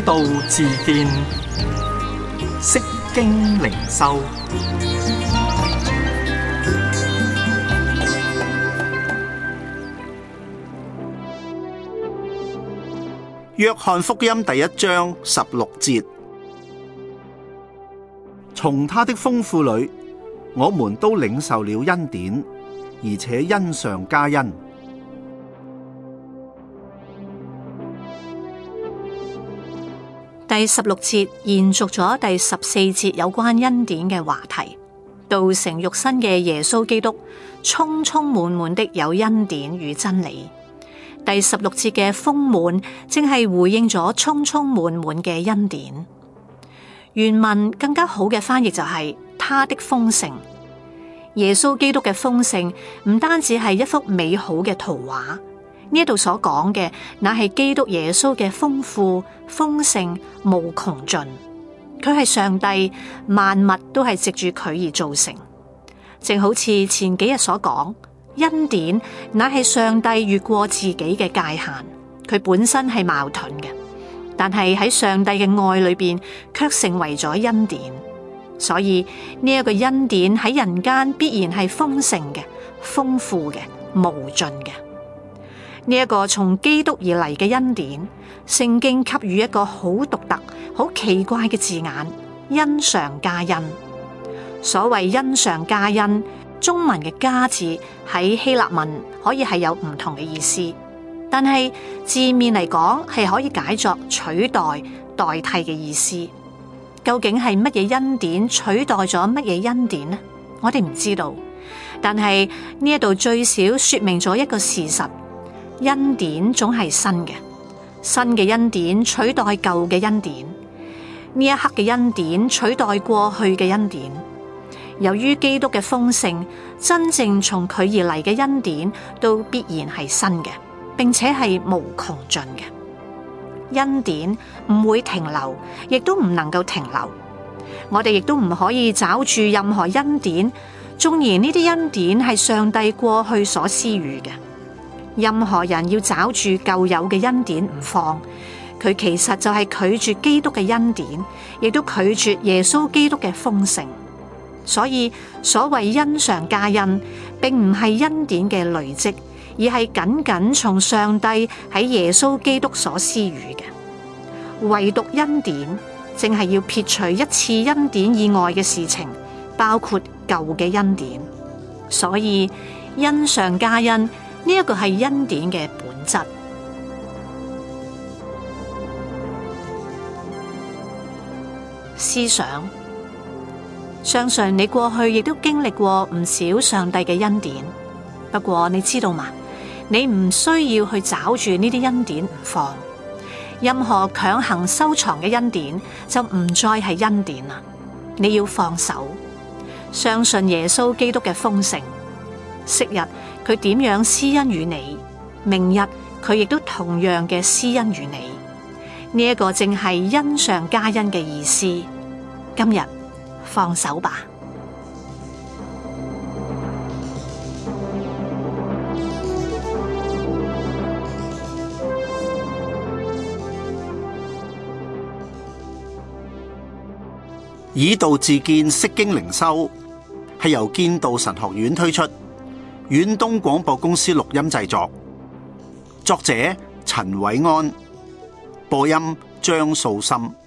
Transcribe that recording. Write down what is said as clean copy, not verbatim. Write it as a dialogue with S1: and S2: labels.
S1: 道自見，釋經靈修。
S2: 約翰福音第1章16節，從他的豐富裏，我們都領受了恩典，而且恩上加恩。
S3: 第16節延續咗第14節有關恩典嘅話題。道成肉身嘅耶穌基督，充充滿滿的有恩典與真理。第16節嘅豐滿，正係回應咗充充滿滿嘅恩典。原文更加好嘅翻譯就係他的豐盛。耶穌基督嘅豐盛唔單止係一幅美好嘅圖畫，呢度所講嘅，那係基督耶穌嘅豐富、豐盛、無窮盡。佢係上帝，萬物都係藉住佢而造成。正好似前幾日所講，恩典乃係上帝越過自己嘅界限，佢本身係矛盾嘅，但係喺上帝嘅愛裏邊，卻成為咗恩典。所以呢一個恩典喺人間必然係豐盛嘅、豐富嘅、無盡嘅。呢一個從基督而嚟嘅恩典，聖經給予一個好獨特、好奇怪嘅字眼：恩上加恩。所謂恩上加恩，中文嘅加字喺希臘文可以係有唔同嘅意思，但係字面嚟講係可以解作取代、代替嘅意思。究竟係乜嘢恩典取代咗乜嘢恩典呢？我哋唔知道，但係呢一度最少說明咗一個事實：恩典總係新嘅，新嘅恩典取代舊嘅恩典，呢一刻嘅恩典取代過去嘅恩典。由於基督嘅豐盛，真正從佢而嚟嘅恩典都必然係新嘅，並且係無窮盡嘅。恩典唔會停留，亦都唔能夠停留。我哋亦都唔可以找住任何恩典，縱然呢啲恩典係上帝過去所施予嘅。任何人要找住舊有嘅恩典唔放，佢其實就係拒絕基督嘅恩典，亦都拒絕耶穌基督嘅豐盛。所以所謂恩上加恩，並唔係恩典嘅累積，而係僅僅從上帝喺耶穌基督所施予嘅。唯獨恩典，正係要撇除一切恩典以外嘅事情，包括舊嘅恩典。所以恩上加恩，呢一個係恩典嘅本質。思想，相信你過去亦都經歷過唔少上帝嘅恩典。不過你知道嗎？你唔需要去找住呢啲恩典唔放。任何強行收藏嘅恩典就唔再係恩典啦。你要放手，相信耶穌基督嘅豐盛。昔日佢點樣施恩與你，明日佢亦都同樣嘅施恩與你。呢一個正係恩上加恩嘅意思。今日放手吧。
S2: 以道自見，釋經靈修係由建道神學院推出，遠東廣播公司錄音製作，作者陳偉安，播音張素心。